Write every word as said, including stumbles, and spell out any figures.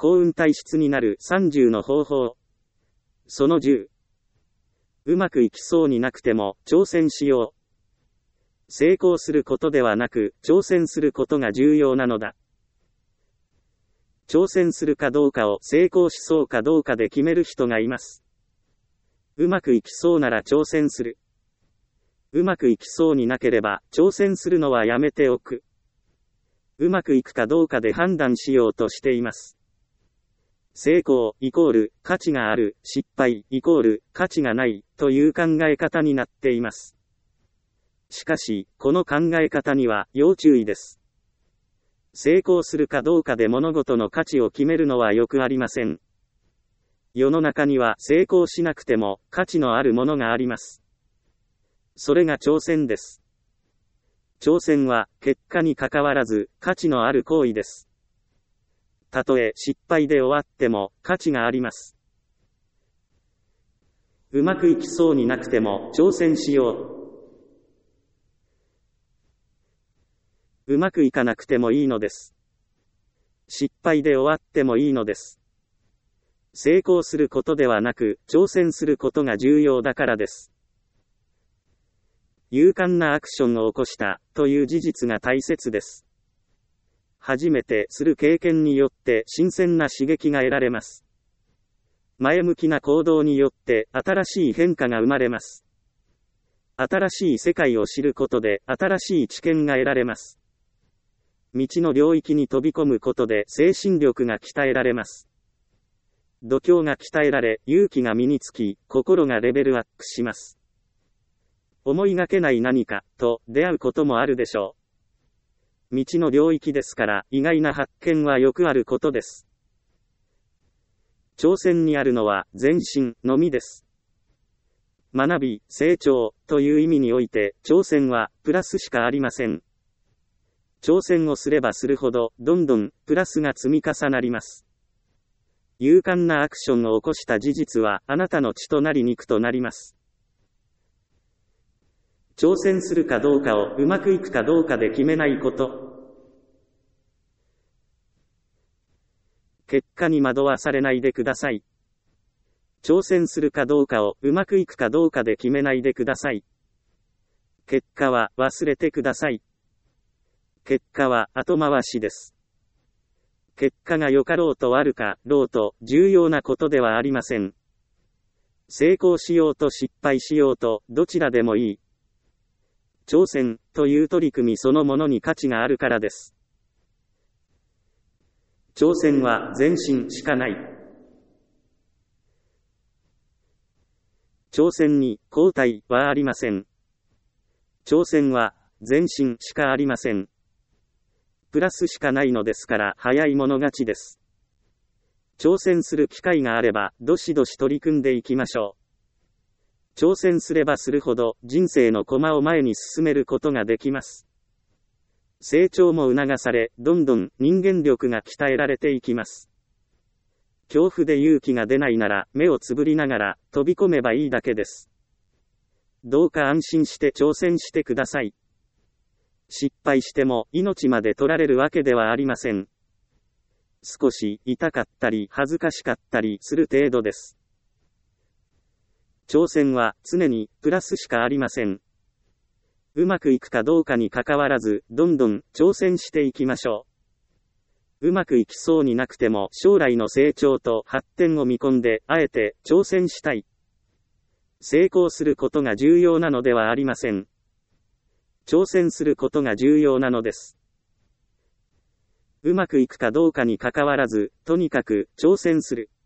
幸運体質になるさんじゅうの方法。そのじゅう。うまくいきそうになくても挑戦しよう。成功することではなく挑戦することが重要なのだ。挑戦するかどうかを成功しそうかどうかで決める人がいます。うまくいきそうなら挑戦する。うまくいきそうになければ挑戦するのはやめておく。うまくいくかどうかで判断しようとしています。成功イコール価値がある、失敗イコール価値がないという考え方になっています。しかし、この考え方には要注意です。成功するかどうかで物事の価値を決めるのはよくありません。世の中には成功しなくても価値のあるものがあります。それが挑戦です。挑戦は結果にかかわらず価値のある行為です。たとえ失敗で終わっても価値があります。うまくいきそうになくても挑戦しよう。うまくいかなくてもいいのです。失敗で終わってもいいのです。成功することではなく挑戦することが重要だからです。勇敢なアクションを起こしたという事実が大切です。初めてする経験によって新鮮な刺激が得られます。前向きな行動によって新しい変化が生まれます。新しい世界を知ることで新しい知見が得られます。未知の領域に飛び込むことで精神力が鍛えられます。度胸が鍛えられ、勇気が身につき、心がレベルアップします。思いがけない何かと出会うこともあるでしょう。未知の領域ですから意外な発見はよくあることです。挑戦にあるのは前進のみです。学び、成長という意味において挑戦はプラスしかありません。挑戦をすればするほどどんどんプラスが積み重なります。勇敢なアクションを起こした事実はあなたの血となり肉となります。挑戦するかどうかをうまくいくかどうかで決めないこと。結果に惑わされないでください。挑戦するかどうかをうまくいくかどうかで決めないでください。結果は忘れてください。結果は後回しです。結果が良かろうと悪かろうと重要なことではありません。成功しようと失敗しようとどちらでもいい。挑戦という取り組みそのものに価値があるからです。挑戦は前進しかない。挑戦に後退はありません。挑戦は前進しかありません。プラスしかないのですから早い者勝ちです。挑戦する機会があればどしどし取り組んでいきましょう。挑戦すればするほど人生の駒を前に進めることができます。成長も促され、どんどん人間力が鍛えられていきます。恐怖で勇気が出ないなら目をつぶりながら飛び込めばいいだけです。どうか安心して挑戦してください。失敗しても命まで取られるわけではありません。少し痛かったり恥ずかしかったりする程度です。挑戦は常にプラスしかありません。うまくいくかどうかにかかわらずどんどん挑戦していきましょう。うまくいきそうになくても将来の成長と発展を見込んであえて挑戦したい。成功することが重要なのではありません。挑戦することが重要なのです。うまくいくかどうかにかかわらず、とにかく挑戦する。